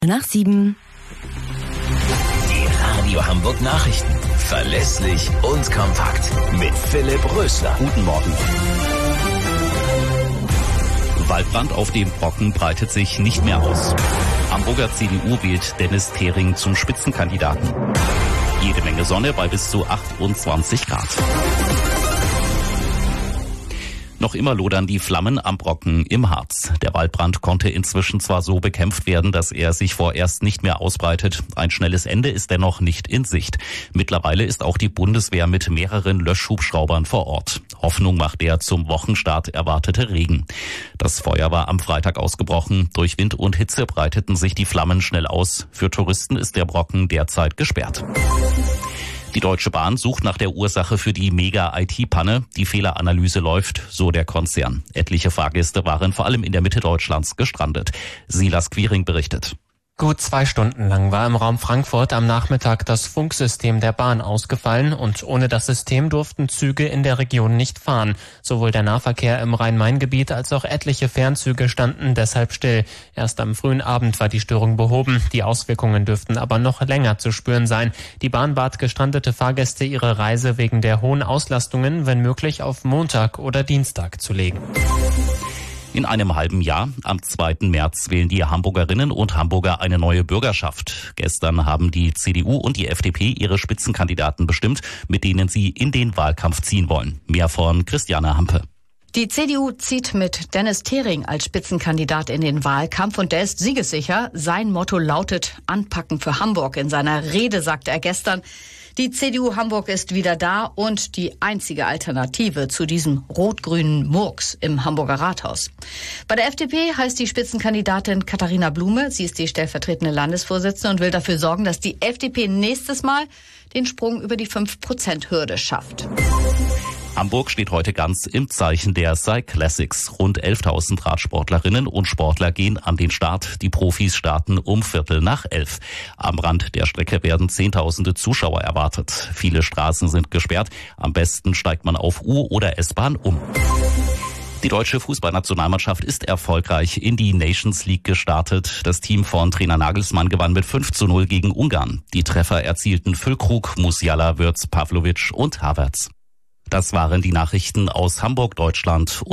Nach 7. Die Radio Hamburg Nachrichten. Verlässlich und kompakt. Mit Philipp Rösler. Guten Morgen. Waldbrand auf dem Brocken breitet sich nicht mehr aus. Hamburger CDU wählt Dennis Thering zum Spitzenkandidaten. Jede Menge Sonne bei bis zu 28 Grad. Noch immer lodern die Flammen am Brocken im Harz. Der Waldbrand konnte inzwischen zwar so bekämpft werden, dass er sich vorerst nicht mehr ausbreitet. Ein schnelles Ende ist dennoch nicht in Sicht. Mittlerweile ist auch die Bundeswehr mit mehreren Löschhubschraubern vor Ort. Hoffnung macht der zum Wochenstart erwartete Regen. Das Feuer war am Freitag ausgebrochen. Durch Wind und Hitze breiteten sich die Flammen schnell aus. Für Touristen ist der Brocken derzeit gesperrt. Die Deutsche Bahn sucht nach der Ursache für die Mega-IT-Panne. Die Fehleranalyse läuft, so der Konzern. Etliche Fahrgäste waren vor allem in der Mitte Deutschlands gestrandet. Silas Quiring berichtet. Gut 2 Stunden lang war im Raum Frankfurt am Nachmittag das Funksystem der Bahn ausgefallen und ohne das System durften Züge in der Region nicht fahren. Sowohl der Nahverkehr im Rhein-Main-Gebiet als auch etliche Fernzüge standen deshalb still. Erst am frühen Abend war die Störung behoben. Die Auswirkungen dürften aber noch länger zu spüren sein. Die Bahn bat gestrandete Fahrgäste, ihre Reise wegen der hohen Auslastungen, wenn möglich, auf Montag oder Dienstag zu legen. In einem halben Jahr, am 2. März, wählen die Hamburgerinnen und Hamburger eine neue Bürgerschaft. Gestern haben die CDU und die FDP ihre Spitzenkandidaten bestimmt, mit denen sie in den Wahlkampf ziehen wollen. Mehr von Christiane Hampe. Die CDU zieht mit Dennis Thering als Spitzenkandidat in den Wahlkampf und der ist siegessicher. Sein Motto lautet Anpacken für Hamburg. In seiner Rede sagte er gestern, die CDU Hamburg ist wieder da und die einzige Alternative zu diesem rot-grünen Murks im Hamburger Rathaus. Bei der FDP heißt die Spitzenkandidatin Katharina Blume. Sie ist die stellvertretende Landesvorsitzende und will dafür sorgen, dass die FDP nächstes Mal den Sprung über die 5%-Hürde schafft. Hamburg steht heute ganz im Zeichen der Cyclassics. Rund 11.000 Radsportlerinnen und Sportler gehen an den Start. Die Profis starten um 11:15. Am Rand der Strecke werden Zehntausende Zuschauer erwartet. Viele Straßen sind gesperrt. Am besten steigt man auf U- oder S-Bahn um. Die deutsche Fußballnationalmannschaft ist erfolgreich in die Nations League gestartet. Das Team von Trainer Nagelsmann gewann mit 5:0 gegen Ungarn. Die Treffer erzielten Füllkrug, Musiala, Wirtz, Pavlovic und Havertz. Das waren die Nachrichten aus Hamburg, Deutschland.